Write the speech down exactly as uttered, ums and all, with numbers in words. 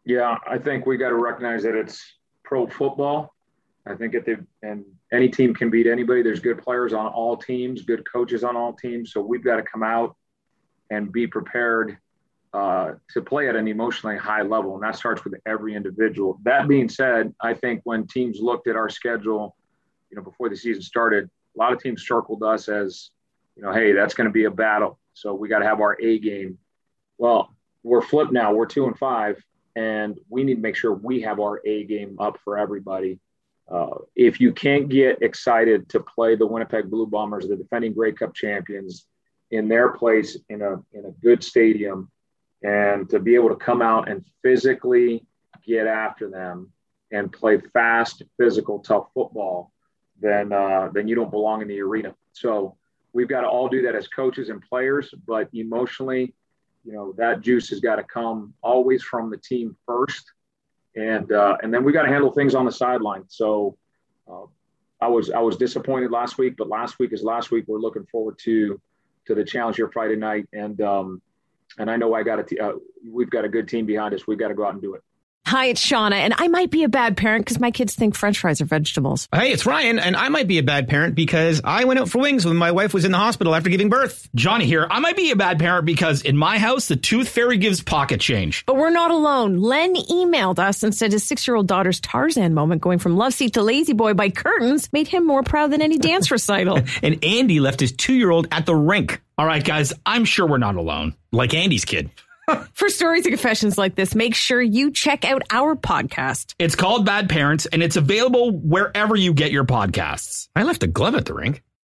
Yeah, I think we got to recognize that it's pro football. I think if they and any team can beat anybody. There's good players on all teams, good coaches on all teams. So we've got to come out and be prepared uh, to play at an emotionally high level, and that starts with every individual. That being said, I think when teams looked at our schedule, you know, before the season started, a lot of teams circled us as, you know, hey, that's going to be a battle. So we got to have our A game. Well, we're flipped now. We're two and five. And we need to make sure we have our A game up for everybody. Uh, if you can't get excited to play the Winnipeg Blue Bombers, the defending Grey Cup champions, in their place in a in a good stadium, and to be able to come out and physically get after them and play fast, physical, tough football, then uh, then you don't belong in the arena. So we've got to all do that as coaches and players, but emotionally, you know, that juice has got to come always from the team first. And uh, and then we got to handle things on the sideline. So uh, I was I was disappointed last week, but last week is last week. We're looking forward to to the challenge here Friday night. And um, and I know I got a t- uh, we've got a good team behind us. We've got to go out and do it. Hi, it's Shauna, and I might be a bad parent because my kids think French fries are vegetables. Hey, it's Ryan, and I might be a bad parent because I went out for wings when my wife was in the hospital after giving birth. Johnny here. I might be a bad parent because in my house, the tooth fairy gives pocket change. But we're not alone. Len emailed us and said his six-year-old daughter's Tarzan moment going from love seat to lazy boy by curtains made him more proud than any dance recital. And Andy left his two-year-old at the rink. All right, guys, I'm sure we're not alone. Like Andy's kid. For stories and confessions like this, make sure you check out our podcast. It's called Bad Parents, and it's available wherever you get your podcasts. I left a glove at the rink.